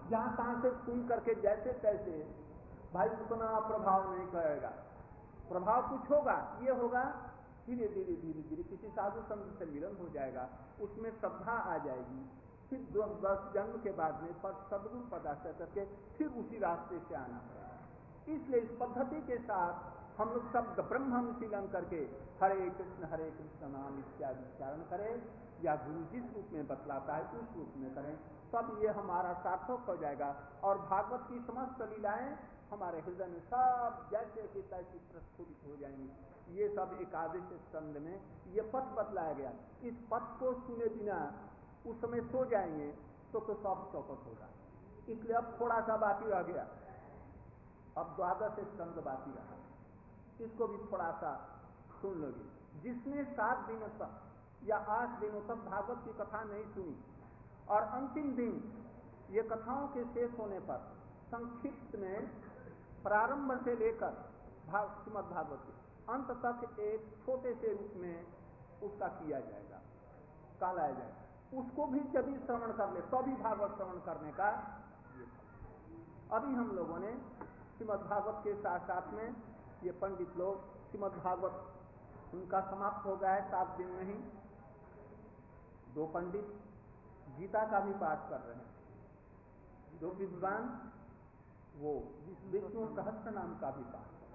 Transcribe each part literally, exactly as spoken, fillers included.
जहां तहां से सुन करके जैसे तैसे भाई उतना प्रभाव नहीं करेगा। प्रभाव कुछ होगा, ये होगा धीरे धीरे धीरे धीरे किसी साधु संत से मिलन हो जाएगा, उसमें श्रद्धा आ जाएगी, फिर दस जन्म के बाद में सद्गुण पदार्थ करके फिर उसी रास्ते से आना पड़ेगा। इसलिए इस पद्धति के साथ हम लोग शब्द ब्रह्म अनुशीलन करके हरे कृष्ण हरे कृष्ण नाम इत्यादि उच्चारण करें, या गुरु जिस रूप में बतलाता है उस रूप में करें, तब ये हमारा सार्थक हो जाएगा और भागवत की समस्त लीलाएं हमारे हृदय में सब जैसे कि तैसे प्रस्फुटित हो जाएंगी। ये सब एकादश स्कंद में ये पथ बतलाया गया। इस पथ को सुने बिना उस समय सो जाएंगे तो तो सब चौपट होगा। इसलिए अब थोड़ा सा बाकी रह गया, अब द्वादश स्कंद बाकी रहा, इसको भी थोड़ा सा सुन लोगे। जिसने सात दिनों तक या आठ दिनों तक भागवत की कथा नहीं सुनी और अंतिम दिन ये कथाओं के शेष होने पर संक्षिप्त में प्रारंभ से लेकर श्रीमद् भागवत के अंत तक एक छोटे से रूप में उसका किया जाएगा, कहलाया जाएगा, उसको भी जब श्रवण कर ले तभी तो भागवत श्रवण करने का ये था। अभी हम लोगों ने श्रीमद् भागवत के साथ साथ में ये पंडित लोग श्रीमद् भागवत उनका समाप्त हो गया है सात दिन में ही। दो पंडित गीता का भी पाठ कर रहे हैं, दो विद्वान वो विष्णु सहस्त्र नाम का भी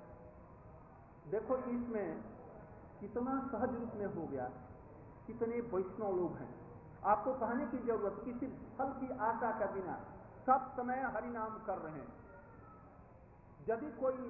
पाठ। देखो इसमें कितना सहज रूप में हो गया, कितने वैष्णव लोग हैं, आपको कहने की जरूरत, किसी फल की आशा के बिना सब समय हरि नाम कर रहे हैं। यदि कोई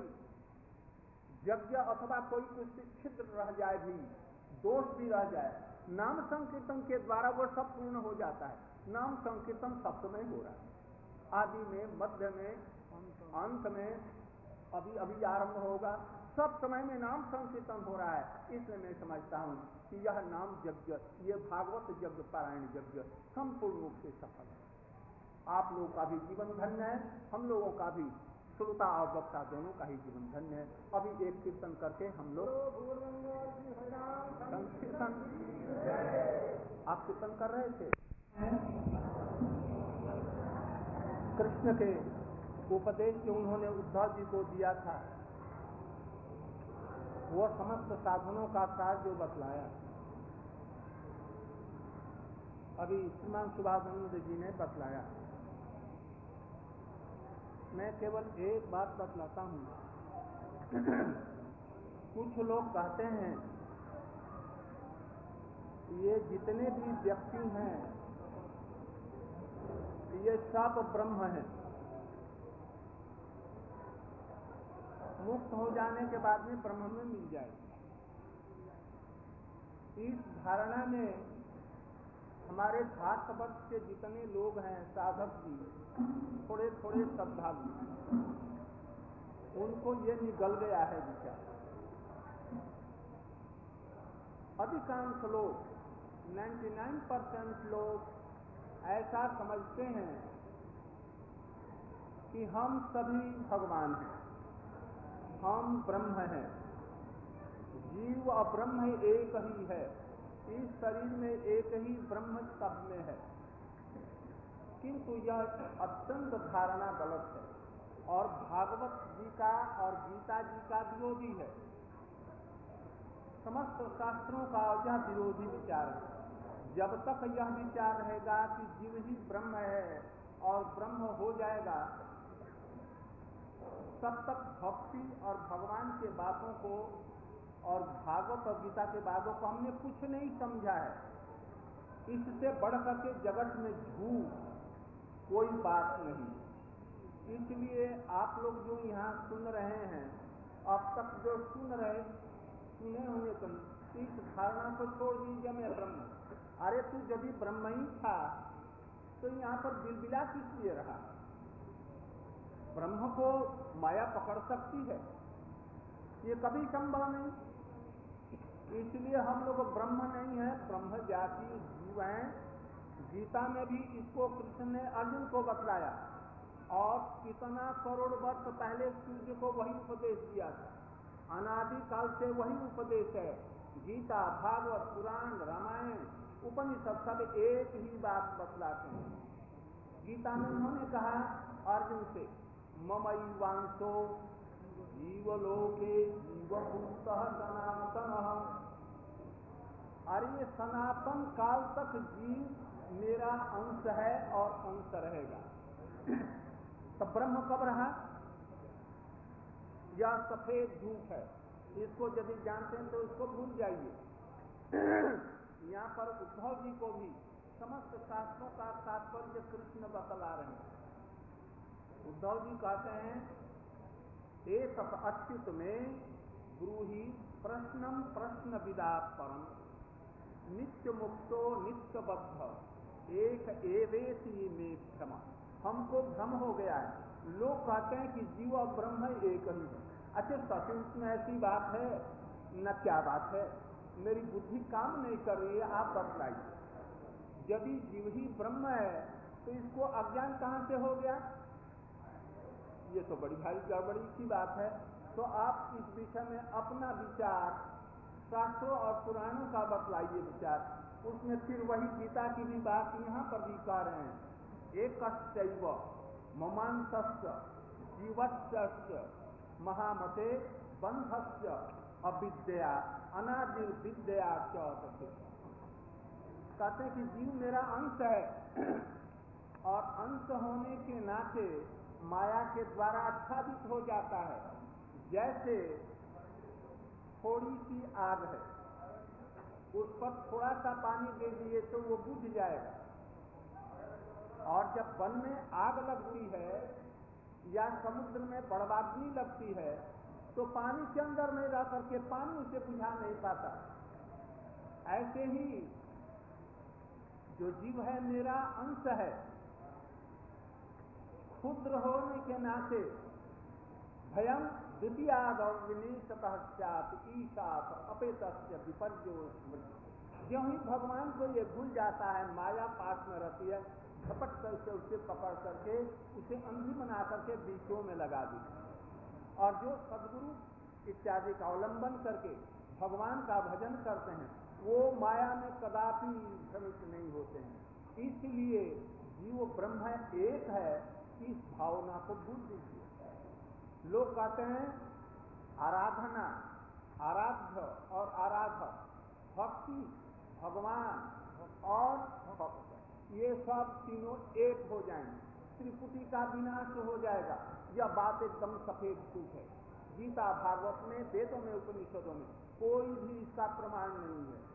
यज्ञ अथवा कोई कुछ छिद्र रह जाए भी, दोष भी रह जाए, नाम संकीर्तन के द्वारा वो सब पूर्ण हो जाता है। नाम संकीर्तन सब समय हो रहा है, आदि में, मध्य में, अंत में, अभी अभी आरंभ होगा, सब समय में नाम संकीर्तन हो रहा है। इसलिए मैं समझता हूं कि यह नाम यज्ञ, ये भागवत यज्ञ पारायण यज्ञ संपूर्ण रूप से सफल है। आप लोगों का भी जीवन धन्य है, हम लोगों का भी, श्रोता और वक्ता दोनों का ही जीवन धन्य है। अभी एक कीर्तन करके हम लोग संकीर्तन, आप कीर्तन कर रहे थे। कृष्ण के उपदेश जो उन्होंने उद्धव जी को दिया था, वह समस्त साधनों का सार जो बतलाया, अभी श्रीमान सुभाषानंद जी ने बतलाया। मैं केवल एक बात बतलाता हूं। कुछ लोग कहते हैं ये जितने भी व्यक्ति हैं ये सब ब्रह्म हैं, मुक्त हो जाने के बाद में ब्रह्म में मिल जाएगी। इस धारणा में हमारे भारतवर्ष के जितने लोग हैं साधक जी, थोड़े थोड़े श्रद्धालु, उनको ये निगल गया है विचार। अधिकांश लोग, निन्यानवे परसेंट लोग ऐसा समझते हैं कि हम सभी भगवान हैं, हम ब्रह्म हैं, जीव और ब्रह्म एक ही है, इस शरीर में एक ही ब्रह्म सब में है। किंतु यह अत्यंत धारणा गलत है और भागवत जी का और गीता जी का विरोधी है। समस्त शास्त्रों का यह विरोधी विचार है। जब तक यह विचार रहेगा कि जीव ही ब्रह्म है और ब्रह्म हो जाएगा, तब तक भक्ति और भगवान के बातों को और भागवत और गीता के बातों को हमने कुछ नहीं समझा है। इससे बढ़कर के जगत में झूठ कोई बात नहीं। इसलिए आप लोग जो यहाँ सुन रहे हैं, अब तक जो सुन रहे सुने होंगे तुम, इस धारणा को छोड़ दीजिए मैं ब्रह्म। अरे तू यदि ब्रह्म ही था तो यहाँ पर बिलबिला किस लिए रहा? ब्रह्म को माया पकड़ सकती है, ये कभी संभव नहीं। इसलिए हम लोग ब्रह्म नहीं है, ब्रह्म जाति जीव हैं। गीता में भी इसको कृष्ण ने अर्जुन को बतलाया और कितना करोड़ वर्ष पहले सूर्य को वही उपदेश दिया था। अनादि काल से वही उपदेश है। गीता, भागवत, पुराण, रामायण, उपनिषद सब एक ही बात बतलाते हैं। गीता में उन्होंने कहा अर्जुन से, ममैवांशो जीवलोके जीवभूतः सनातनः। अरे सनातन काल तक जीव मेरा अंश है और अंश रहेगा। तो ब्रह्म कब रहा? यह सफेद धूप है, इसको यदि जानते हैं तो इसको भूल जाइए। यहाँ पर उद्धव जी को भी समस्त शास्त्रों का तात्पर्य कृष्ण बतला रहे हैं। उद्धव जी कहते हैं, एक अच्युत में ब्रूहि प्रश्नम प्रश्न विदा परम नित्य मुक्तो नित्य बद्ध एक एवेति में भ्रम। हमको भ्रम हो गया है। लोग कहते हैं कि जीव और ब्रह्म एक ही है। अच्छा, सचमुच में ऐसी बात है न? क्या बात है? मेरी बुद्धि काम नहीं कर रही है, आप बतलाइए। यदि जीव ही ब्रह्म है तो इसको अज्ञान कहां से हो गया? ये तो बड़ी भारी गड़बड़ी की बात है। तो आप इस विषय में अपना विचार शास्त्रों और पुराणों का बतलाइए विचार। उसमें फिर वही गीता की भी बात यहाँ पर भी कह रहे हैं, एकश्चैव ममांसस्य जीवस्य महामते बंधस्य अविद्या अनादिर्विद्या च। कहते हैं कि जीव मेरा अंश है और अंश होने के नाते माया के द्वारा आच्छादित हो जाता है। जैसे थोड़ी सी आग है, उस पर थोड़ा सा पानी दे दिए तो वो बुझ जाएगा। और जब वन में आग लगती है या समुद्र में बड़वाग्नि लगती है तो पानी के अंदर में रह करके पानी उसे बुझा नहीं पाता। ऐसे ही जो जीव है मेरा अंश है, क्षुद्र होने के नाते भयं द्वितीयादविनीशतश्चात् ईशात अपेतस्य विपर्यो स्मृति। ज्यों ही भगवान को ये भूल जाता है, माया पास में रहती है, झपट करके उसे पकड़ करके उसे अंधी बना करके बीचों में लगा दी। और जो सदगुरु इत्यादि का अवलंबन करके भगवान का भजन करते हैं वो माया में कदापि भ्रमित नहीं होते हैं। इसलिए जीव ब्रह्म एक है, इस भावना को भूल दीजिए। लोग कहते हैं आराधना, आराध्य और आराधक, भक्ति, भगवान और भक्त, ये सब तीनों एक हो जाएंगे, त्रिपुटी का विनाश हो जाएगा। यह बात एकदम सफेद झूठ है। गीता भागवत में, वेदों में, उपनिषदों में कोई भी इसका प्रमाण नहीं है।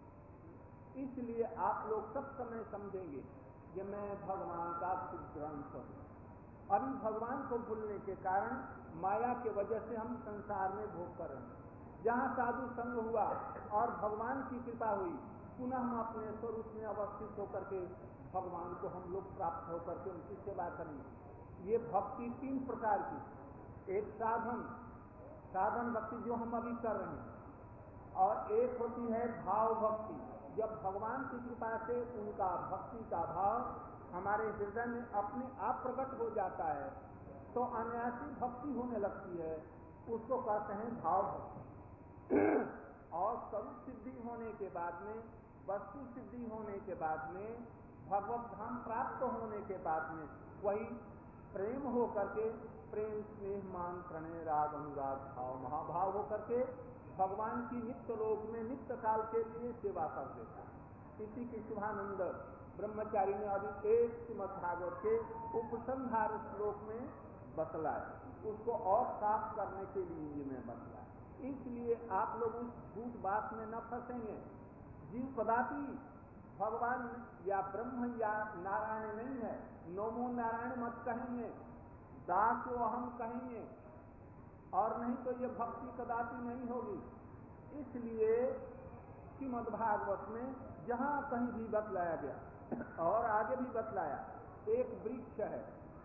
इसलिए आप लोग सब समय समझेंगे कि मैं भगवान का शुद्ध अंश हूं। अभी भगवान को भूलने के कारण माया के वजह से हम संसार में भोग कर रहे हैं। जहां साधु संग हुआ और भगवान की कृपा हुई, पुनः हम अपने स्वरूप में अवस्थित होकर के भगवान को हम लोग प्राप्त होकर के उनकी सेवा करेंगे। ये भक्ति तीन प्रकार की, एक साधन साधन भक्ति जो हम अभी कर रहे हैं, और एक होती है भाव भक्ति। जब भगवान की कृपा से उनका भक्ति का भाव हमारे हृदय में अपने आप प्रकट हो जाता है तो अनायासी भक्ति होने लगती है, उसको कहते हैं भाव भक्ति। और स्वरूप सिद्धि होने के बाद में, वस्तु सिद्धि होने के बाद में, भगवत धाम प्राप्त होने के बाद में वही प्रेम हो करके, प्रेम स्नेह मान प्रणय राग अनुराग भाव महाभाव हो करके भगवान की नित्य लोक में नित्य काल के लिए सेवा कर देता है। इसी की शुभानंद ब्रह्मचारी ने अभी एक श्रीमद् भागवत के उपसंहार श्लोक में बतलाया, उसको और साफ करने के लिए ये मैं बतलाया। इसलिए आप लोग उस झूठ बात में न फंसेंगे। जीव कदापि भगवान या ब्रह्म या नारायण नहीं है। नमो नारायण मत कहेंगे, दासो अहम कहेंगे, और नहीं तो ये भक्ति कदापि नहीं होगी। इसलिए श्रीमद् भागवत में जहां कहीं भी बतलाया गया और आगे भी बतलाया, एक वृक्ष है,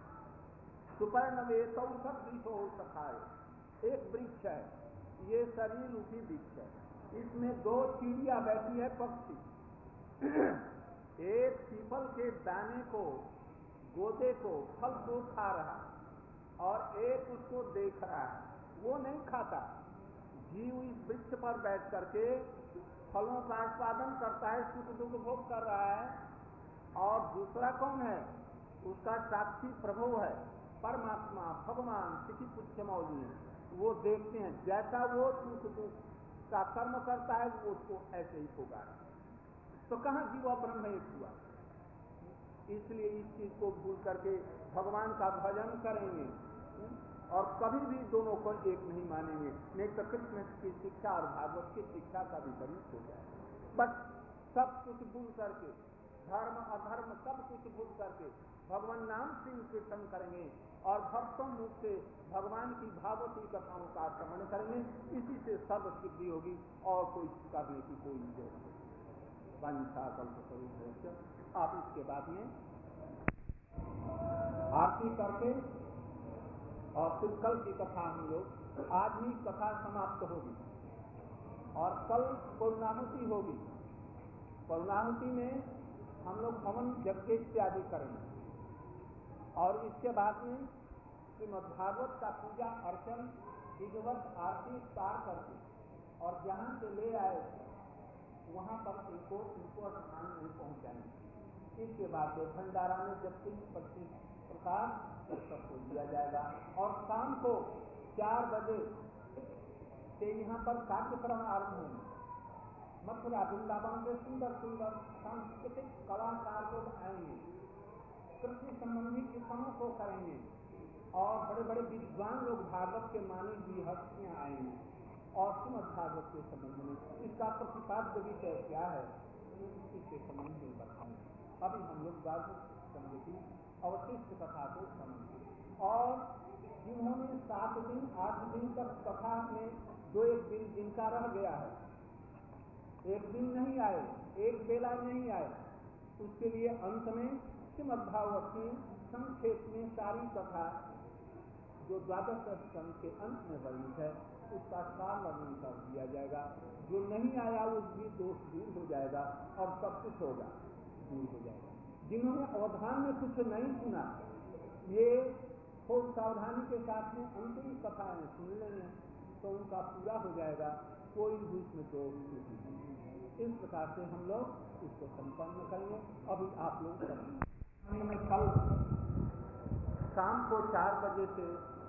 सुपर्णवेतौ सदृशो सखाए, एक वृक्ष है, ये शरीर रूपी वृक्ष है। इसमें दो चिड़िया बैठी है, पक्षी। एक पीपल के दाने को, गोदे को, फल को खा रहा और एक उसको देख रहा है, वो नहीं खाता। जीव इस वृक्ष पर बैठ करके फलों का आस्वादन करता है, सुख दुख भोग कर रहा है। और दूसरा कौन है? उसका साक्षी प्रभु है, परमात्मा भगवान सिखी पुच्छ मौली है। वो देखते हैं जैसा वो सुख दुख का कर्म करता है वो उसको ऐसे ही होगा। तो कहाँ जीवा ब्रह्म एक हुआ। इसलिए इस चीज को भूल करके भगवान का भजन करेंगे और कभी भी दोनों को एक नहीं मानेंगे, नहीं तो कृष्ण की शिक्षा और भागवत की शिक्षा का विपरीत हो जाए। बस सब कुछ भूल करके, धर्म अधर्म सब कुछ भूल करके भगवान नाम से कीर्तन करेंगे और भक्तों मुख से भगवान की भागवती कथाओं का श्रवण करेंगे। इसी से सर्व सिद्धि होगी और कोई करने की कोई जरूरत नहीं। वांछा कल्पतरुभ्यश्च। आप इसके बाद में आरती करके और फिर कल की कथा हम लोग, आज ही कथा समाप्त होगी और कल पूर्णाहुति होगी। पूर्णाहुति में हम लोग हवन यज्ञ इत्यादि करेंगे और इसके बाद में श्रीमद्भागवत का पूजा अर्चन विधिवत आरती तार करके और जहाँ से ले आए वहाँ पर इनको इनको स्थान में पहुँचाएंगे। इसके बाद भंडारा में जब तीस पच्चीस प्रकार सबको दिया जाएगा और शाम को चार बजे से यहाँ पर कार्यक्रम आरंभ होंगे। मथुरा वृंदावन से सुंदर सुंदर सांस्कृतिक कलाकार लोग आएंगे, कृषि संबंधी किसानों को करेंगे और बड़े बड़े विद्वान लोग भागवत के मानी हुई हस्तियां आएंगी और श्रीमद् भागवत के संबंध में इसका प्रतिपाद्य विषय क्या है इसके संबंध में बताएंगे। अभी हम लोग भागवत संबंध की अवशिष्ट कथा को समझेंगे और जिन्होंने सात दिन आठ दिन तक कथा में दो एक दिन जिनका रह गया है, एक दिन नहीं आए, एक बेला नहीं आए, उसके लिए अंत में श्रीमद् भागवत की संक्षेप में सारी कथा जो द्वादश स्कंध के अंत में वर्णित है उसका सार वर्णन कर दिया जाएगा। जो नहीं आया उसकी दोष दूर हो जाएगा और सब कुछ होगा दूर हो जाएगा। जिन्होंने अवधान में कुछ नहीं सुना ये खूब सावधानी के साथ में अंतिम कथाएं सुन लेंगे तो उनका पूरा हो जाएगा, कोई भी उसमें दोष नहीं। इस प्रकार से हम लोग इसको संपन्न करेंगे। अभी आप लोग करेंगे। कल शाम को चार बजे से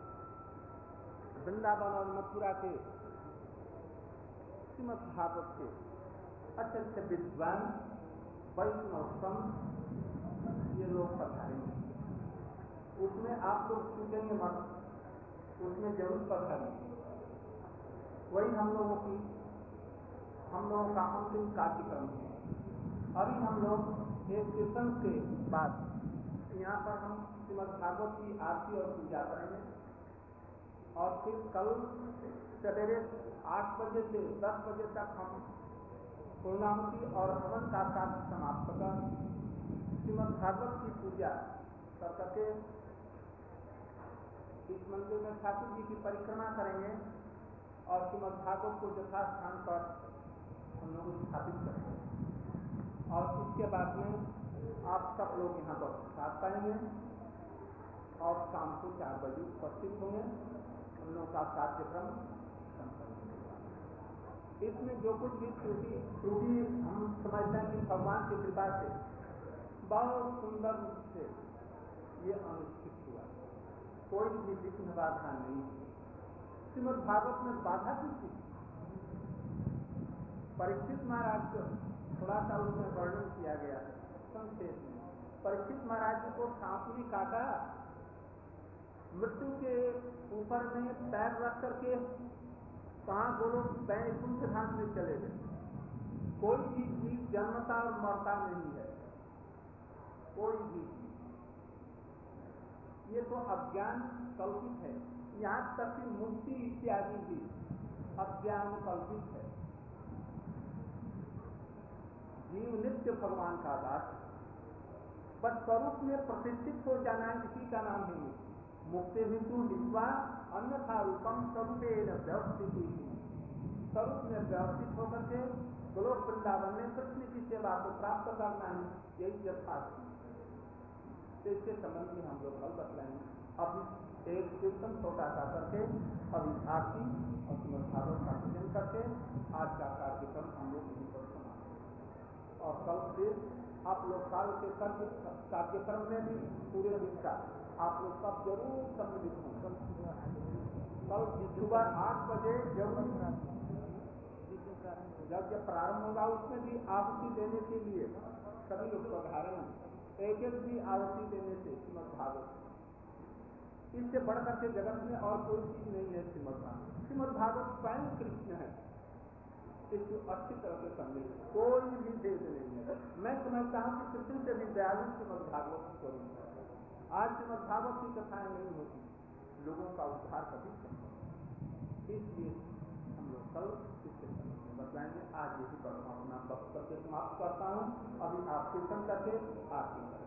वृंदावन और मथुरा के श्रीमद् भागवत के अच्छे अच्छे विद्वान वैष्णव संत ये लोग पधारेंगे। उसमें आप लोग छूटेंगे मत, उसमें जरूर पधारेंगे। वही हम लोगों की हम लोगों का अंतिम कार्यक्रम है। अभी हम लोग एक कीर्तन के बाद यहाँ पर हम श्रीमद् भागवत की आरती और पूजा करेंगे और फिर कल सवेरे आठ बजे से दस बजे तक हम पूर्णाहुति और हवन का कार्य समाप्त कर श्रीमद् भागवत की पूजा कर करके इस मंदिर में ठाकुर जी की परिक्रमा करेंगे और श्रीमद् भागवत को यथास्थान पर हम लोग स्थापित करेंगे और इसके बाद में आप सब लोग यहाँ पर साथ पाएंगे और शाम को चार बजे उपस्थित होंगे। हम लोग का कार्यक्रम संपन्न होगा। इसमें जो कुछ भी त्रुटि त्रुटि हम समझते हैं कि भगवान की कृपा से बहुत सुंदर रूप से ये अनुष्ठित हुआ, कोई भी विघ्न बाधा नहीं। श्रीमद् भागवत में बाधा की थी परीक्षित महाराज को थोड़ा सा उसमें वर्णन किया गया संक्षेप में। परीक्षित महाराज जी को सांप ने काटा, मृत्यु के ऊपर में पैर रख करके कहाँ बोलो वैकुंठ धाम में चले गए। कोई भी जीव जन्मता और मरता नहीं है, कोई भी जीव। ये तो अज्ञान कल्पित है। यहाँ तक कि मुक्ति इत्यादि भी अज्ञान कल्पित है। जीव नित्य भगवान का दास, बस स्वरूप में प्रतिष्ठित हो जाना इसी का नाम है मुक्ति हेतु निस्वा अन्यथा रूपम स्वरूपे व्यवस्थित। स्वरूप में व्यवस्थित होकर के गोलोक वृंदावन में कृष्ण की सेवा को प्राप्त करना है, यही यथार्थ। तो इसके संबंध में हम लोग कल बतलाएंगे। अभी एक कीर्तन छोटा सा करके अभी आरती और श्रीमद् भागवत का पूजन करके आज का कार्यक्रम हम लोग यहीं पर समाप्त और कल फिर आप लोग काल के कर्म कार्यक्रम में भी पूरे दिन का आप लोग सब जरूर सम्मिलित हों। कल सुबह आठ बजे जरूर यज्ञ प्रारंभ होगा, उसमें भी आहुति देने के लिए सभी लोग पधारें। एक एक भी आहुति देने से श्रीमद् भागवत, इससे बढ़कर के जगत में और कोई चीज नहीं है। श्रीमद् भागवत श्रीमद् भागवत स्वयं कृष्ण है, इसको अच्छी तरह से समझे, कोई भी भेद नहीं है। मैं समझता हूँ कि कृष्ण से भी दयालु श्रीमद् भागवत स्वरूप है। आज श्रीमद् भागवत की कथाएं नहीं होती, लोगों का उद्धार कभी संभव। इसलिए हम लोग कल इसके संबंध में बताएंगे। आज यही पर अपना वक्तव्य समाप्त करता हूँ। अभी आप कीर्तन करके आरती करें।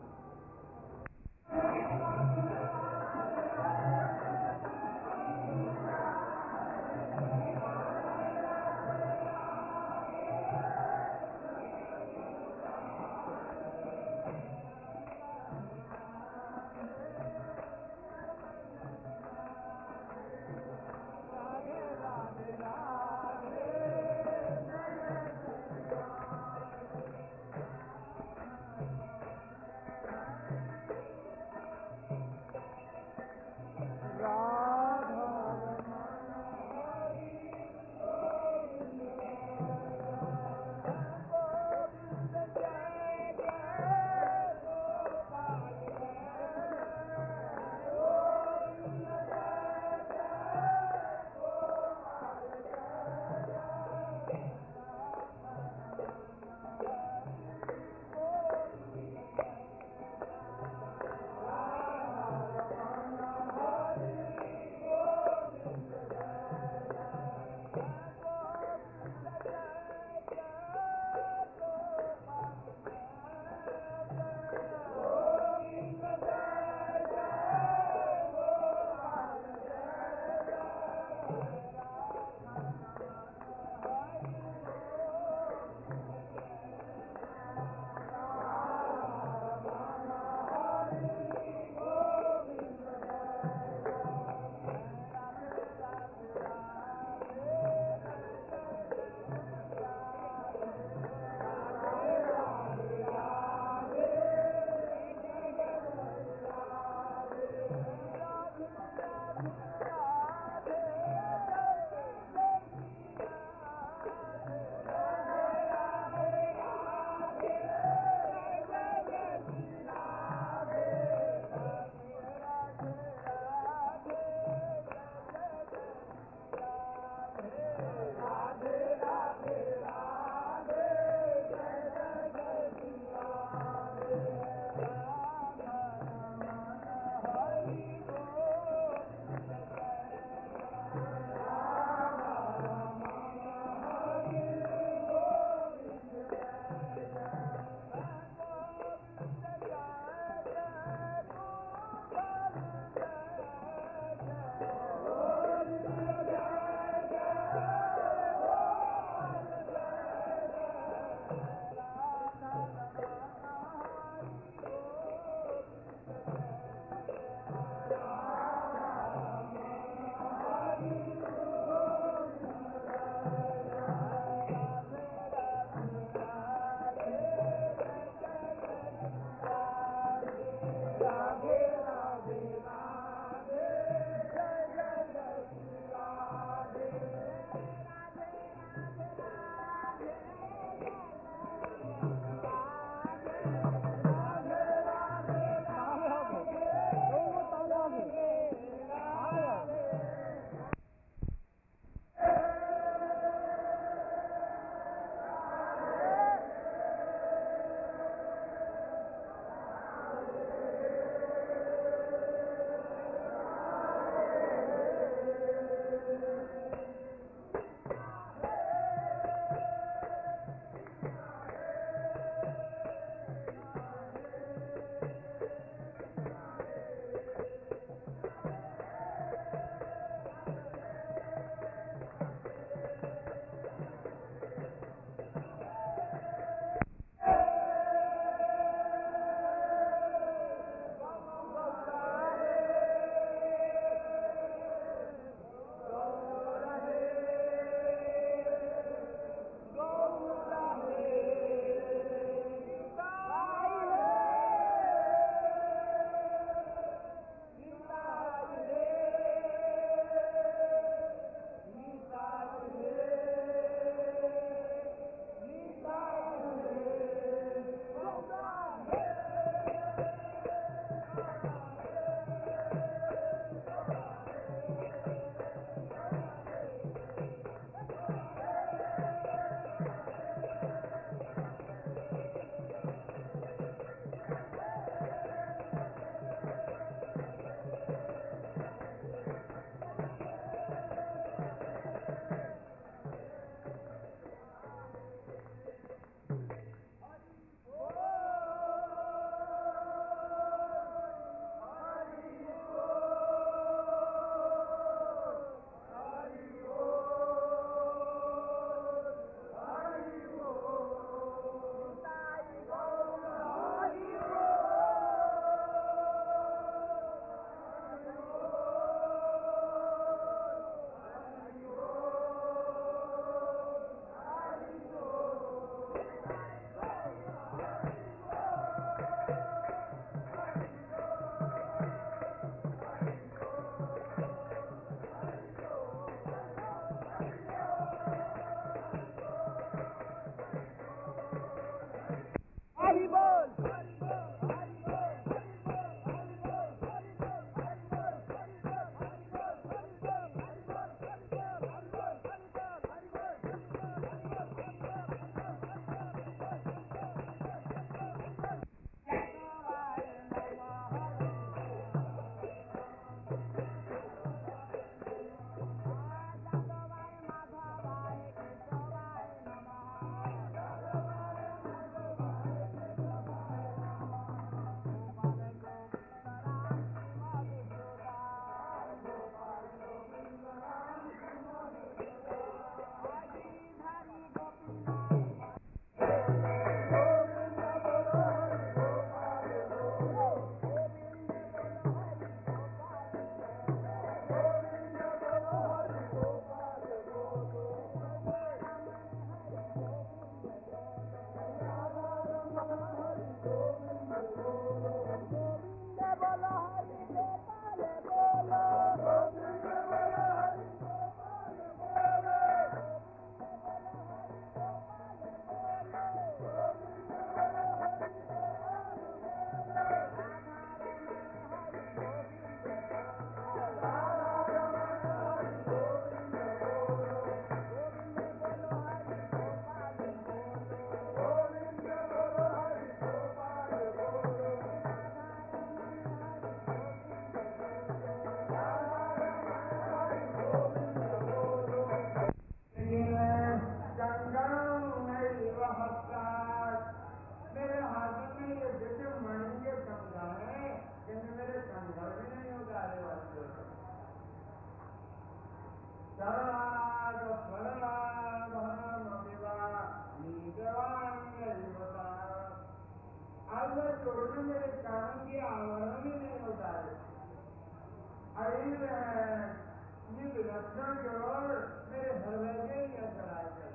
जोड़ने मेरे कारण के आवरण ही नहीं होता है। अरे ये विलक्षण जोड़ मेरे हृदय के ही अंदर आ गए।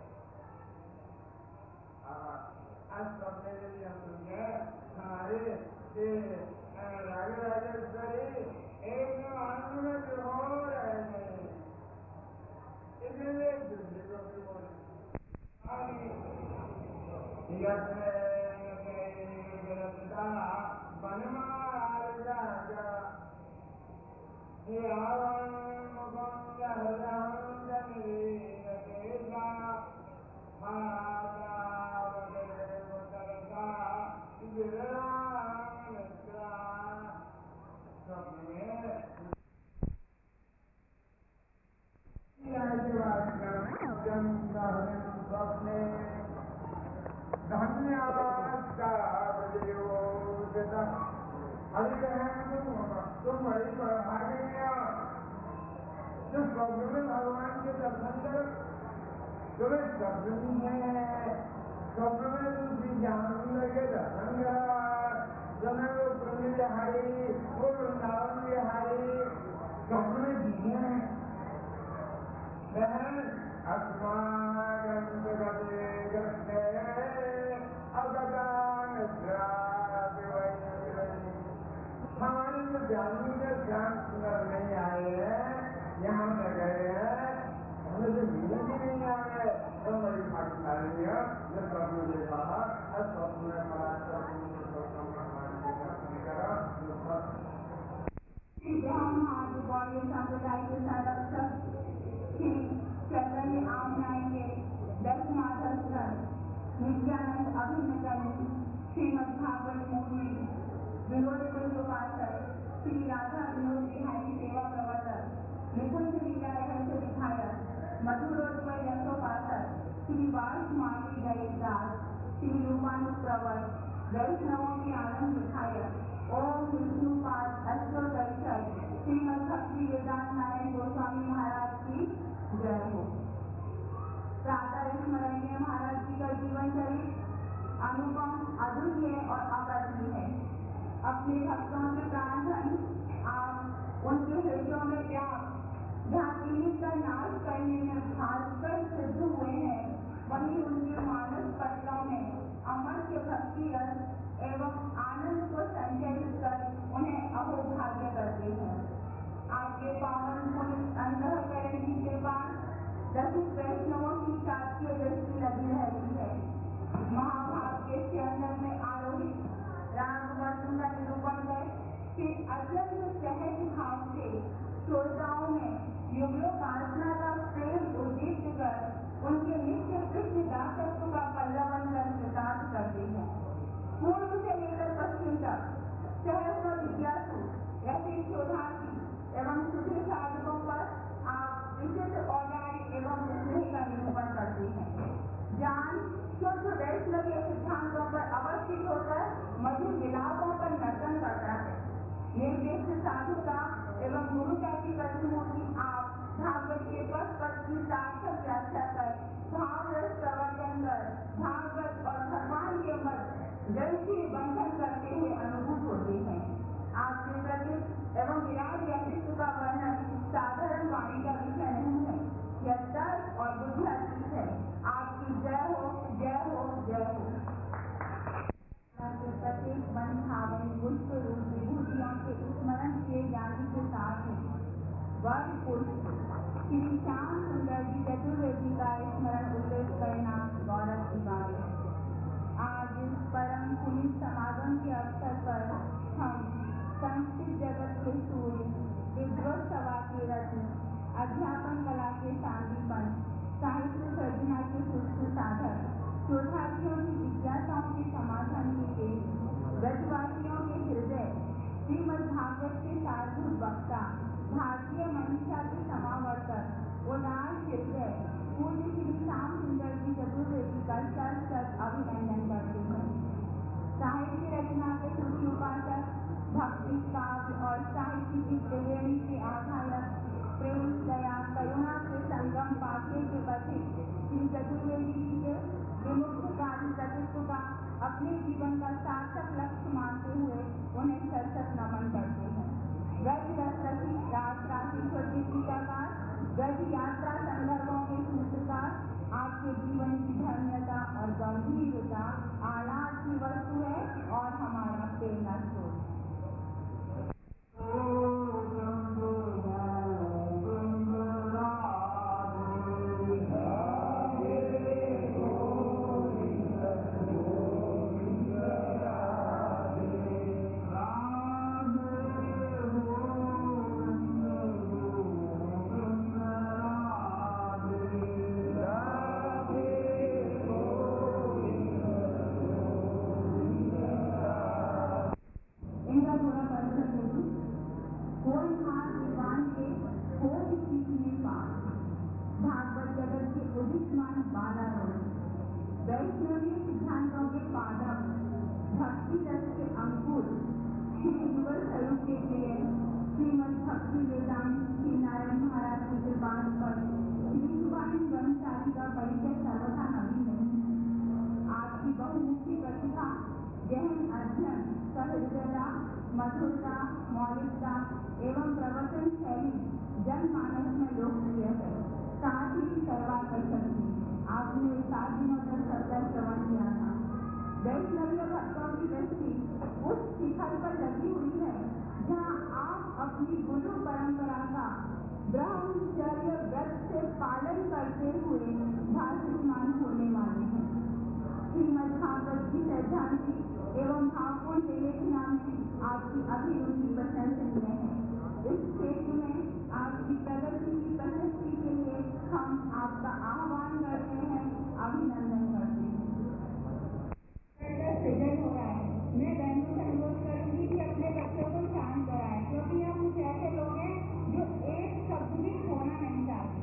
आज सब मेरे लिए सुनिए हमारे राजा राजेश्वरी एक आनंद में विभोर रह गए। इसलिए दूसरे को भी बोले बनमाल राजा रावण मुकुंद हृदय केसा माता वगैरह विराम स्वप्ने स्वप्ने तुम बड़ी भागे जो स्वप्न में भगवान के दर्शन कर तुम्हें स्वप्न है, स्वप्न में तुम जान लगे दर्शन करा तुम्हें वो प्रभु बिहारी वो वृंदावन बिहारी स्वप्न में दिए हैं। अस्माकं जगते कृष्णे अवदान हमारे जो जानी के ध्यान सुंदर नहीं आए हैं, यहाँ से गए हैं, हमें जो मिले भी नहीं आ रहे, तो बड़ी भाग्यशाली है जो स्वप्न देखा और स्वप्न में पड़ा स्वप्न स्वप्न भगवान के दर्शन करा। संप्रदाय के संरक्षक श्री चैतन्य आमनाय के दस माधव सर नित्यानंद अभिनंदन श्रीमद्भागवत मूर्ति विनोद कुंजोपासक श्री राधा विनोद बिहारी सेवा प्रवर्तक निकुंज लीला रहस्य विधायक मधुरोत्मय यशोपासक श्री वार्ष माली दयदास श्री रूपानु प्रवर वैष्णवों के आनंद विधायक ओम विष्णुपाद अष्टोदर्शक श्रीमद भक्ति वेदांत नारायण गोस्वामी महाराज की जय हो। प्रातः स्मरणीय महाराज जी का जीवन चरित्र अनुपम, अद्वितीय और अकल्पनीय है। अपने भक्तों के प्राण धन आप उनके हृदयों में व्याप्त जहाँ पीड़ित का नाश करने में भास्कर सिद्ध हुए हैं, वहीं उनके मानस पटलों में अमर्त्य भक्ति रस एवं आनंद को संचरित कर उन्हें अहोभाग्य करते हैं। आपके पावन पुण्य अंतःकरण की कृपा दसित वैष्णवों की शासकीय दृष्टि लगी रहती है। महाभारत के स्यंदन में आरोहित राम वस्तु का निरूपण कर फिर अत्यंत सहज भाव से श्रोताओं में युगलोपासना का प्रेम उद्दीप्त कर उनके नित्य कृष्ण दासत्व का पल्लवन कर प्रकाश करते हैं। पूर्व से लेकर पश्चिम तक सहस्र जिज्ञासु ऐसे शोधार्थी एवं सुधीर साधकों पर आप विशिष्ट औदार्य एवं स्नेह का निरूपण करते हैं। ज्ञान शुद्ध वैष्णव के सिद्धांतों पर अवस्थित होकर मधुर विलापों पर नर्तन करता है। निर्दिष्ट साधुता एवं गुरुता की प्रतिमूर्ति आप भागवत के पद पद की सार्थक व्याख्या कर भाव रस प्रवर्तन कर भागवत और भगवान के मध्य जैसे बंधन करते हुए अनुभूत होते हैं। आपके प्रति एवं विराट व्यक्तित्व का वर्णन साधारण वाणी का विषय नहीं है, यह तर्क और बुद्धियातीत है। आपकी जय हो, जय हो, जय हो। प्रत्येक मन भावन पुष्प रूप विभूतियों के स्मरण किए जाने के साथ ही वर्ग पुष्प श्री श्याम सुंदर जी चतुर्वेदी का स्मरण उल्लेख करना गौरव की बात है। आज इस परम पुनीत समागम के अवसर पर हम संस्कृत जगत के सूर्य, विद्वत सभा के रत्न, अध्यापन कला के शांतिपन, साहित्य सर्जना के सुष्ठु साधक, शोधार्थियों की जिज्ञासाओं के समाधान के लिए ब्रजवासियों के हृदय, श्रीमद्भागवत के सारभूत वक्ता, भारतीय मनीषा के समावर्तक, उदार हृदय पूज्य श्री श्याम सुंदर जी चतुर्वेदी का सत सत अभिनंदन करते हैं। साहित्य रचना के सुखी उपासक, भक्ति काव्य और साहित्य की त्रिवेणी के आधारक, प्रेम दया करुणा के संगम पाठ्य के पथिक श्री चतुर्वेदी जी के विमुक्त कार्य प्रतित्व का अपने जीवन का सार्थक लक्ष्य मानकर उन्हें सशक्त नमन करते हैं। ब्रज रसरसी रास राशेश्वर के टीकाकार, ब्रज यात्रा संदर्भों के सूत्रकार, आपके जीवन की धन्यता और गंभीरता आह्लाद की वस्तु है और हमारा प्रेरणा स्रोत। वैष्णवी सिद्धांतों के पादप, भक्ति रस के अंकुर, श्री युगल स्वरूप के प्रिय श्रीमद् भक्ति वेदांत श्री नारायण महाराज की कृपा पर श्री सुभाषी ब्रह्मचारी का परिचय सर्वथा नवीन नहीं है। आपकी बहुमुखी प्रतिभा, गहन अध्ययन, सहृदयता, मधुरता, मौलिकता एवं प्रवचन शैली जनमानस में लोकप्रिय है। साथ ही सर्वाकर्षक थी। आपने सात दिनों तक सत्संग श्रवण किया था। वैष्णवीय भक्तों की दृष्टि उस शिखर पर लगी हुई है जहाँ आप अपनी गुरु परंपरा का ब्रह्मचर्य व्रत से पालन करते हुए भाषमान होने वाले हैं। श्रीमद् भागवत की सैद्धांतिक एवं भावपूर्ण लेखना में आपकी अभिरुचि प्रशंसनीय है। इस क्षेत्र में आपकी प्रगति की प्रशस्ति के लिए हम आपका आह्वान करते हैं, अभिनंदन करते हैं। सृजन हो रहा है। मैं बहनों से अनुरोध करूंगी कि अपने बच्चों को शांत कराएं, क्योंकि हम कुछ ऐसे लोग हैं जो एक शब्द भी खोना नहीं चाहते।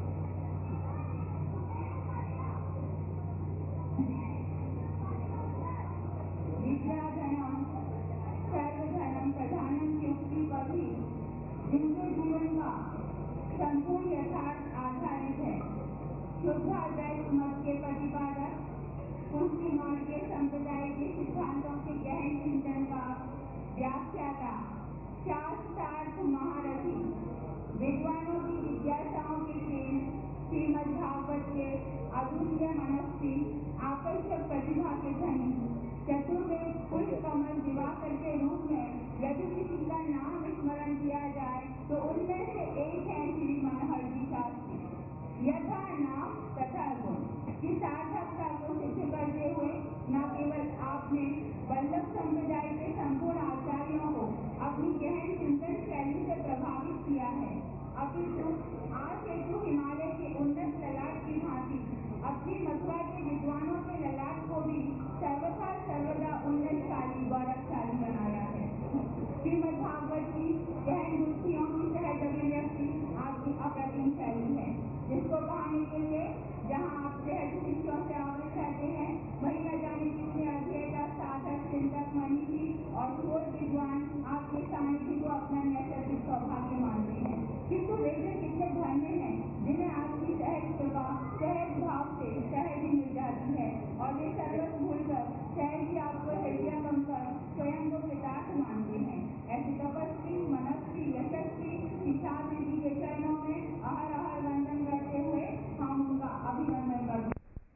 विद्याधनम सर्वधनम प्रधानम की उक्ति पर ही जिनके जीवन का संपूर्ण यथार्थ आधारित है। शुद्धाद्वैत मत के प्रतिपादक, पुष्टि मार्ग के संप्रदाय के सिद्धांतों के गहन चिंतन का व्याख्याता, शास्त्रार्थ महारथी, विद्वानों की जिज्ञासाओं के केंद्र, श्रीमद् भागवत के अद्वितीय मनस्वी, आकर्षक प्रतिभा के धनी, चतुर्वेद पुष्प कमल दिवाकर के रूप में यदि किसी का नाम स्मरण किया जाए तो उनमें से एक है श्री मनोहर जी शास्त्री। यथा नाम तथा गुण की सार्थकता को सिद्ध करते हुए न केवल आपने वल्लभ संप्रदाय के संपूर्ण आचार्यों को अपनी गहन चिंतन शैली से प्रभावित किया है, अपितु आज हेतु हिमालय के उन्नत ललाट की भांति अपनी मथुरा के विद्वानों के ललाट को भी सर्वथा सर्वदा उन्नतशाली गौरवशाली बनाया है। श्रीमद् भागवत की गहन रुचियों की सहज अभिव्यक्ति आपकी अप्रतिम शैली है, जिसको पाने के लिए जहाँ आप सहज शिष्यों से आवृत रहते हैं, वही न जाने कितने अध्येता, साधक, चिंतक, मनीषी और घोर विद्वान आपके सानिध्य को अपना नैसर्गिक सौभाग्य मानते हैं। किंतु वे जो कितने धन्य हैं जिन्हें आपकी सहज कृपा सहज भाव से सहज ही मिल जाती है और वे सर्वस्व भूलकर सहज ही आपको हृदयंगम कर स्वयं को कृतार्थ मानते हैं। ऐसे तपस्वी, मनस्वी, यशस्वी शिक्षार्थी जी के चरणों में अहर अहर वंदन करते हुए हम उनका अभिनंदन करते हैं।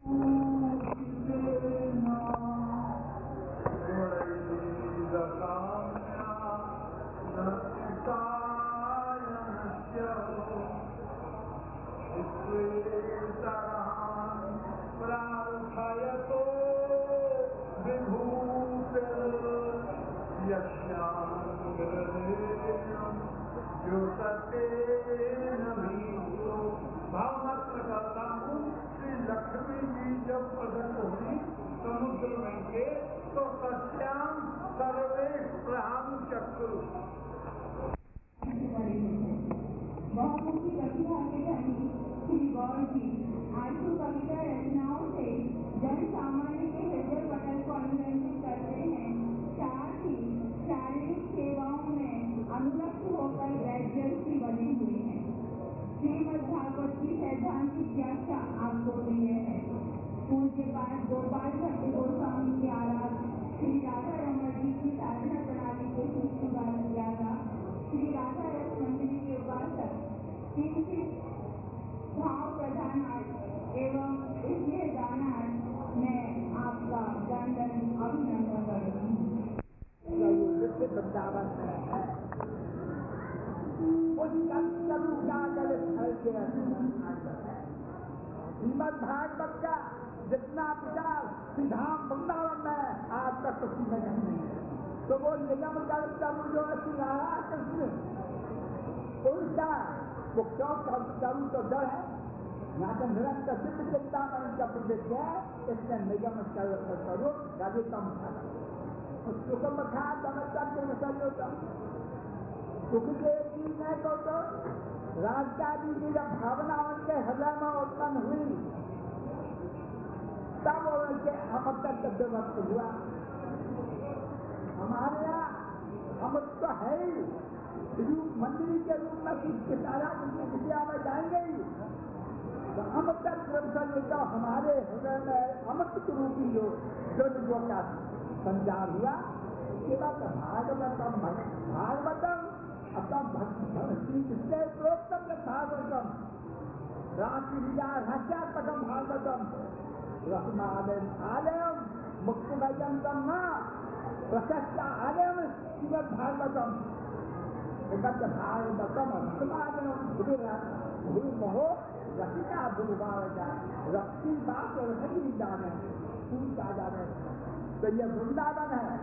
भाव मात्र करता हूँ। श्री लक्ष्मी जी जब प्रकट हुई समुद्र में के तो सत्याम सर्वेश प्रहाम चक्र बहुमुखी प्रतिभा के धनी श्री गौर जी आशु कविता रचनाओं से जन सामान्य के हृदय पटल को अनुरंजित करते हैं। साथ ही शारीरिक सेवाओं में अनुरक्त होकर वैद्यर्थी बने हुए हैं। श्रीमद् भागवत की सैद्धांतिक व्याख्या आपको प्रिय है। पूज्य पाठ गोपाल भट्ट गोस्वामी के आराध श्री राधा रमण जी की साधना प्रणाली के वृंदावन में है। उस कलकलू का गले फल के श्रीमद भागवत का जितना विचार श्रीधाम वृंदावन में आज तक किसी में नहीं है। तो वो निगम कलकलू जो है श्री राधा कृष्ण उनका वो क्यों कलकलू तो डर है, यहाँ का निरंतर सिद्ध चिंतामणि का प्रदेश है, इसने निगम कलकलू गाली कम था सुखम खा समझता सुख के जीने को तो राधिका जी की जब भावना उनके हृदय में उत्पन्न हुई तब उनके अमृत तत्ववत हुआ। हमारे यहाँ अमृत तो है ही रूप मंदिर के रूप में किसके सारा विद्या में जाएंगे ही तो अमृत प्रवचन तो हमारे हृदय में अमृत रूपी जो जो का संचार हुआ। इसके बाद भागवतम भागवतम अपना भक्ति कृष्ण प्रोक्तम भागवतम राशि रहस्यात्मकम भागवतम रसमालयम आलयम मुक्तमयंतम न प्रशस्त आलयम श्रीमद भागवतम भागवतम रसमालयम महो रसिका भूभावजा रक्ति बात रखी जाने पूछा जाने तो ये वृंदावन है।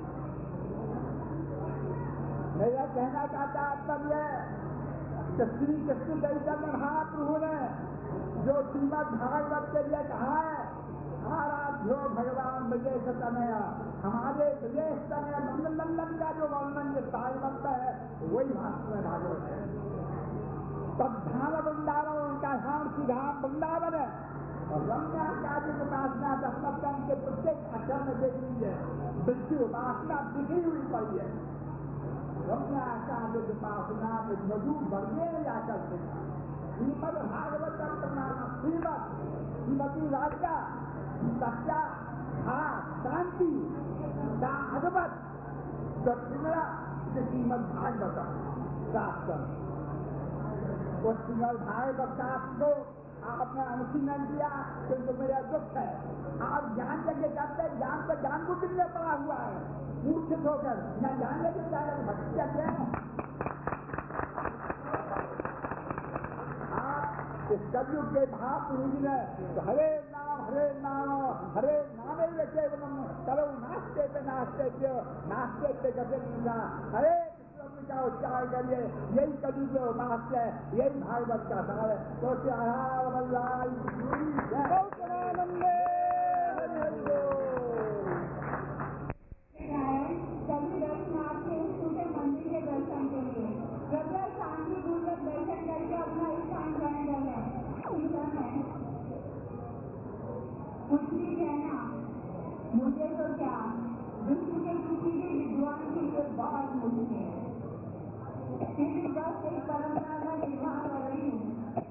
मेरा कहना का तात्पर्य कि श्री कृष्ण चैतन्य महाप्रभु ने जो श्रीमद भागवत के लिए कहा है आराध्यो भगवान विजय तनया, हमारे विजय तनया नंदन का जो वर्णन जो तालबद्ध है वही भाषण में भागवत है। तब धाम वृंदावन उनका धाम श्री धाम वृंदावन है और रम्या का जो उपासना दशम के प्रत्येक अक्षर में देख लीजिए वृद्धि उपासना दिखी हुई पड़ी है। रम्या का जो उपासना मधु वर्गे या करते श्रीमद भागवत श्रीमद श्रीमती राधिका सत्या शांति का अद्भुत दक्षिणा श्रीमद भागवत शास्त्र वो श्रीमद भागवत शास्त्र को आपने अनुशीलन किया किंतु तो मेरा दुख है आप ज्ञान लेके जाते ज्ञान तो ज्ञान को कितने पड़ा हुआ है मूर्छित होकर या ज्ञान लेके जाए भक्ति क्या है। आप इस कलयुग के भाव पुरुष है तो हरे नाम हरे नाम हरे नामे केवलम करो नास्ते पे नास्ते नास्ते पे गति हरे का उच्चारण करिए यही कलयुग में उपास्य है यही भागवत का सार है। तो सभी दर्शनार्थी छोटे मंदिर के दर्शन के लिए कृपया शांति पूर्वक दर्शन करके अपना स्थान ग्रहण करें। कुछ भी कहना मुझे तो क्या विश्व के किसी भी विद्वान के लिए बहुत मुश्किल है। किसी बस एक परंपरा का निर्वाह कर रही हूँ।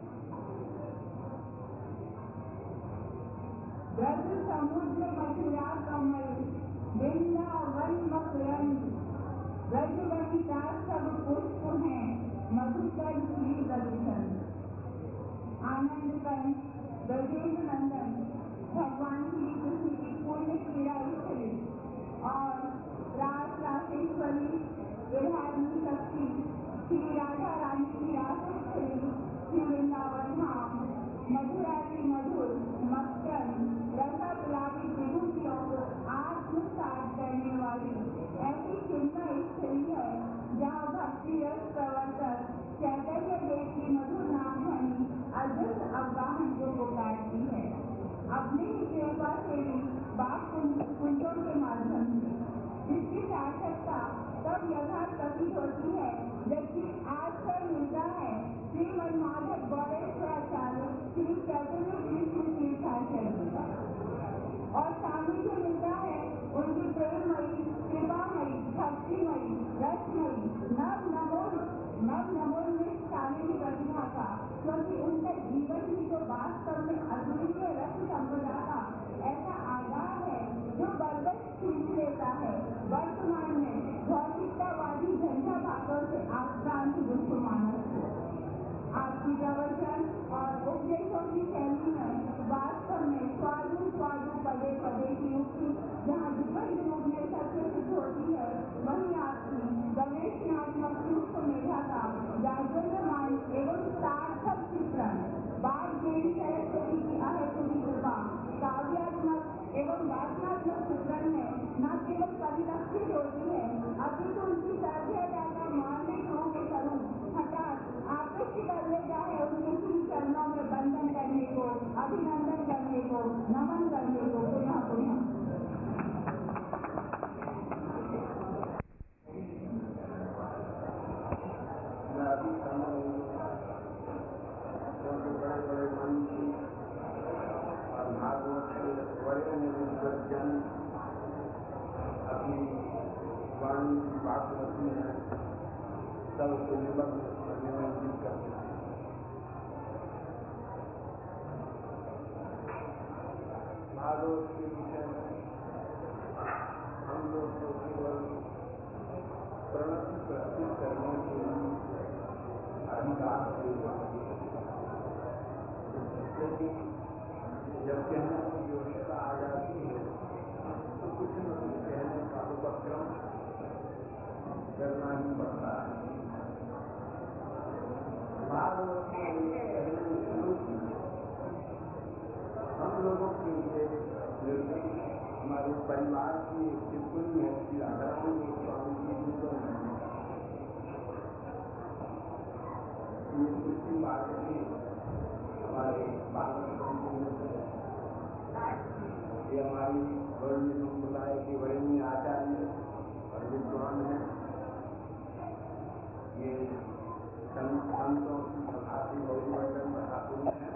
ब्रज समुद्र मथुरा कमल वृंदावन मकरंद ब्रज वनिता सब पुष्प हैं मधुकर श्री दर्शन। आनंद कंठ ब्रजेंद्र नंदन भगवान श्री कृष्ण की पूर्ण क्रीड़ा स्थली और रास रासेश्वरी विधानी शक्ति श्री राधा रानी की रासस्थली श्री वृंदावन धाम मधुरा की मधुर मक्खन रसा गुलाबी विभूतियों को आत्मसात करने वाली ऐसी चिन्मय स्थली है जहाँ भक्ति रस प्रवर्तक चैतन्य देव की मधुर नाम ध्वनि अद्भुत अवगाहन को पुकारती है अपनी कृपा से बाप कुंजों के माध्यम से जिसकी सार्थकता तब यथार्थ प्रतीत होती है जबकि आजकल मिलता है श्रीमद माधव गौरेश्वराचार्य श्री चैतन्य कृष्ण तीर्थाचार्य और सामने मिलता है उनकी प्रेममयी कृपामयी भक्तिमयी रसमयी नव नमो नव नमोन्मेष कालीन प्रतिभा का क्योंकि उनका जीवन ही तो वास्तव में अद्वितीय रस संपदा का ऐसा आधार है जो बरबस खींच लेता है। वर्तमान में भौतिकतावादी झंझा भागों से आक्रांत दुष्ट मानस को आपकी प्रवचन और उपदेशों की शैली में वास्तव में स्वादु स्वादु पदे पदे की युक्ति जहाँ जीवन रूप में सत्य सिद्ध होती है वही आपकी परिलक्षित होती है। अभी तो उनकी सर्जय जाकर मारने होंगे करूँ हठात आकृष्ट कर लेता है उनके श्री चरणों में बंधन करने को, अभिनंदन करने को, नमन करने को पुनः पुनः। बड़े बड़े मनुष्य और भागवत के बड़े विद्वजन अपनी वाणी की बात रखी है, सब उसको निमंत्रित करते हैं। भागवत के विषय में हम लोग को केवल प्रणति प्रस्तुत करने के लिए अधिकार दिए जाते हैं। जब कहने की योग्यता आ जाती है तो कुछ न कुछ कहने का उपक्रम करना ही पड़ता है। भागवत कहने शुरू की हम लोगों के लिए निर्देश हमारे परिवार की एक टिप्पणी है कि राधाराम गोस्वामी जी नूतन है। ये दूसरी बात है हमारे भारत ये हमारी वर्णीय समुदाय के वर्णीय आचार्य और विद्वान हैं। ये संतों की सभा की गौरमंडल महापुरुष हैं।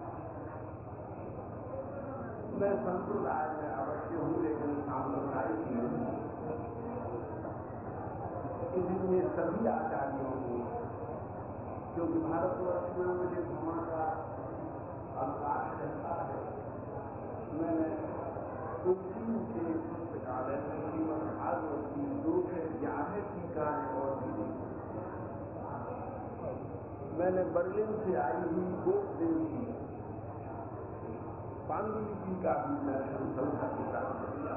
मैं संप्रदाय में अवश्य हूँ लेकिन सांप्रदायिक नहीं। इसलिए सभी आचार्यों को, क्योंकि भारतवर्ष में मुझे भ्रमण का अवकाश रहता है, मैंने तुलसी के पुस्तकालय में श्रीमद् भागवत की दो से ग्यारह टीकाएं और भी देखी। मैंने बर्लिन से आई हुई गोपदेव की पांडुलिपि का भी दर्शन सौभाग्य प्राप्त किया।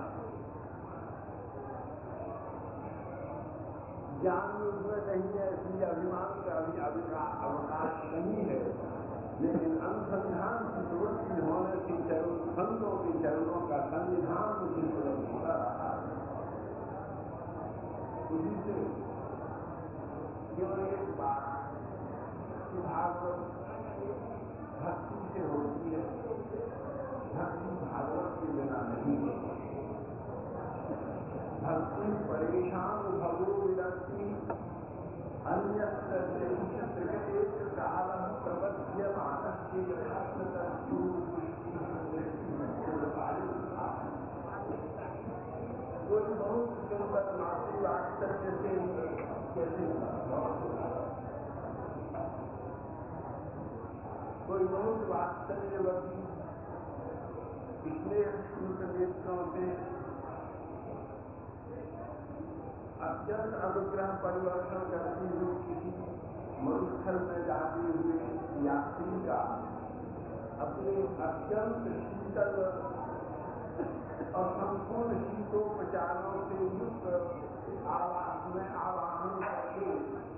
ज्ञान युग में नहीं है इसलिए अभिमान का भी अवकाश नहीं है, लेकिन अनुसंधान की प्रवृत्ति होने से चरण संतों के चरणों का संविधान मुझे सुलभ होता रहा है। उसी से केवल एक बात कि भागवत भक्ति से होती है, भक्ति भागवत के बिना नहीं है। भक्ति परेशान भगो विरक्ति अन्यत्र एक काल प्रबध्य मानस के कोई बहुत सुंदर मातृ आश्चर्य से कैसे कोई बहुत आश्चर्यवती स्नेह स्मृत नेत्रों से अत्यंत अनुग्रह परिवर्तन करती हुई किसी मरुस्थल में जाते हुए यात्री का अपने अत्यंत शीतल और संपूर्ण शीतोपचारों से युक्त आवास में आवाहन करके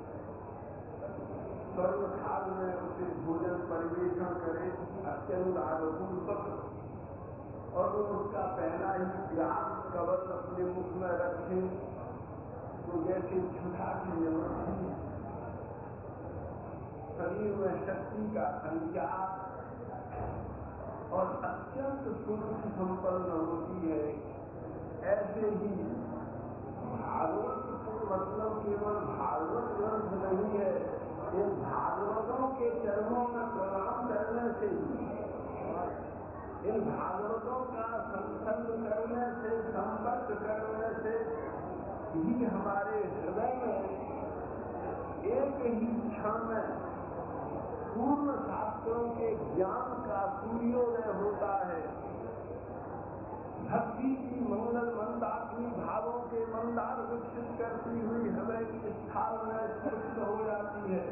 स्वर्ण थाल में उसे भोजन परिवेषण करे अत्यनुरागपूर्वक, और वो उसका पहला ही व्यास कवच अपने मुख में रखे तो जैसे क्षुधा की निवृत्ति, शरीर में शक्ति का संचार और अत्यंत सुख संपन्न होती है। ऐसे ही भागवत मतलब केवल भागवत ग्रंथ नहीं है, इन भागवतों के चरणों में प्रणाम करने से, इन भागवतों का संसर्ग करने से, संपर्क करने से ही हमारे हृदय में एक ही क्षण में पूर्ण शास्त्रों के ज्ञान का सूर्योदय होता है। भक्ति की मंगल मंदाकिनी भावों के मंदार विकसित करती हुई हृदय की स्थान में स्फूर्त हो जाती है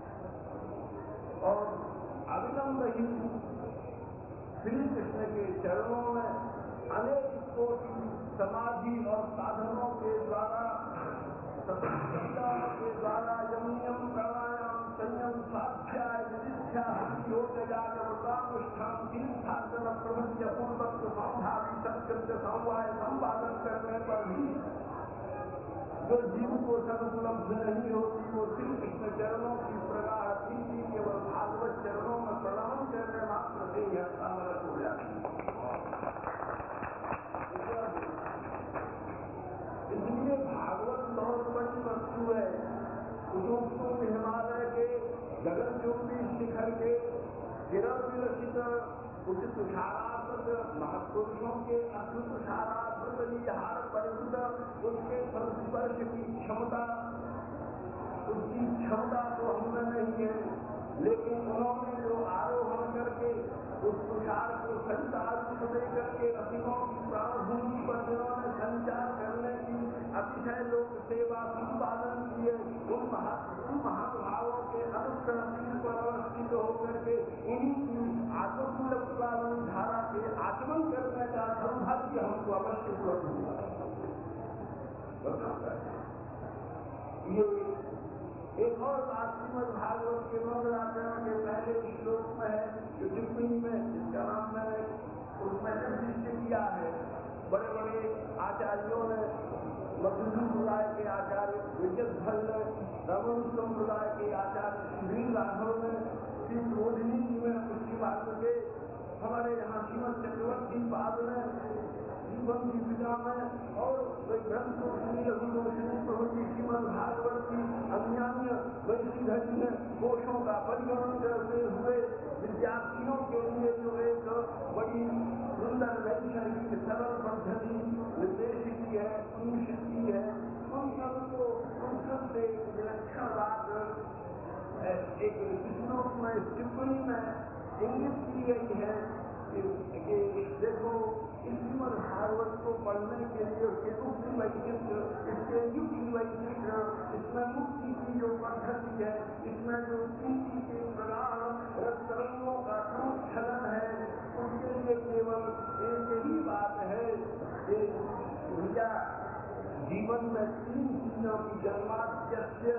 और अविलंब ही श्री कृष्ण के चरणों में अनेक कोटि समाधि और साधनों के द्वारा के द्वारा यम यम प्राणायाम संयम स्वाध्याय निष्ठा योग जागृतानुष्ठान तीर्थाटन प्रभृत्य पूर्वक संभावी सत्कृत्य समवाय संपादन करने पर भी जो जीव को सदुपलब्ध नहीं होती वो श्री कृष्ण चरणों की प्रगाढ़ प्रीति केवल भागवत चरणों में प्रणाम करने मात्र से यह अमृत हो जाती है। इसलिए भागवत बहुत बड़ी वस्तु है। उसको हिमालय के गगनचुंबी शिखर के किरण विलसित उच्च तुषारात्मक महापुरुषों के अद्भुत तुषारात्मक निहार परिवृत उसके संस्पर्श की क्षमता, उसकी क्षमता तो हमने नहीं है, लेकिन उन्होंने जो आरोहण करके उस तुषार को संचार रूप दे करके रसिकों की प्राणभूमि पर जिन्होंने संचार करने की अतिशय लोक सेवा संपादन किए, उन महा उन महानुभावों के अनुग्रह पर अवस्थित होकर के उन्हीं की आत्मकूल पुरावणी धारा के आचमन करने का सौभाग्य हमको अवश्य उपलब्ध हुआ। ये एक और बात श्रीमद् भागवत के मंगलाचरण के पहले श्लोक में है, जो टिप्पणी में जिसका नाम मैंने उसमें निर्दिष्ट किया है। बड़े बड़े आचार्यों ने, मध्य संप्रदाय के आचार्य विद्युद्भल ने, रमण संप्रदाय के आचार्य श्री राघव ने, श्री बोधिनी जी में उसकी बात के, हमारे यहाँ श्रीमद चक्रवर्ती बाद ने जीवन की पिता में और ब्रह्मोषणी लघुरोषणी प्रभृति श्रीमद भागवत की अन्य अन्य वैश्धर ने कोशों का परिगणन करते हुए विद्यार्थियों के लिए जो एक बड़ी सुंदर वैचारिक सरल पद्धति निर्देश की है, सुनिश्चित की है, उन सबको उन सबसे विलक्षण बात एक श्लोक में टिप्पणी में इंगित की गई है कि देखो श्रीमद् भागवत को पढ़ने के लिए उसके मुक्ति वैचित्र, इसके युक्ति वैचित्र, इसमें मुक्ति की जो पद्धति है, इसमें जो प्रीति के प्रगाढ़ रसतरंगों का समुच्छलन है, उसके लिए केवल एक ही बात है कि भैया जीवन में तीन चीजों की जन्माद्यस्य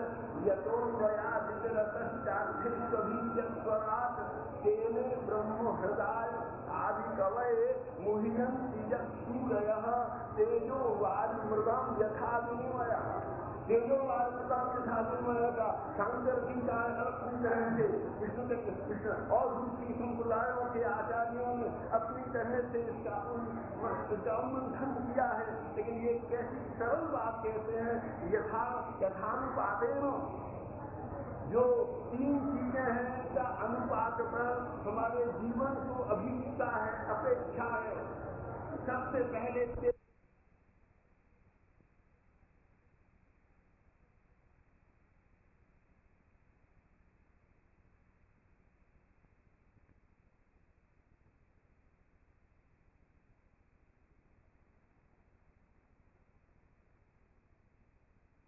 यतोन्वयादितरतश्चार्थेष्वभीजस्वरात् तेने ब्रह्म हृदय आदि कवये मुह्यन् सूरयः तेजो वायुमृतम् यथा विनिमयः। तेजो वायुमृतम् यथा विनिमय का शांकर की अपनी तरह से विष्णु कृष्ण और दूसरी संप्रदायों के आचार्यों ने अपनी तरह से इसका उल्लंघन किया है, लेकिन ये कैसी सरल बात कहते हैं, यथा यथानुपातेन जो तीन चीजें हैं इनका अनुपात पर हमारे जीवन को अभिमुखता है, अपेक्षा है। सबसे पहले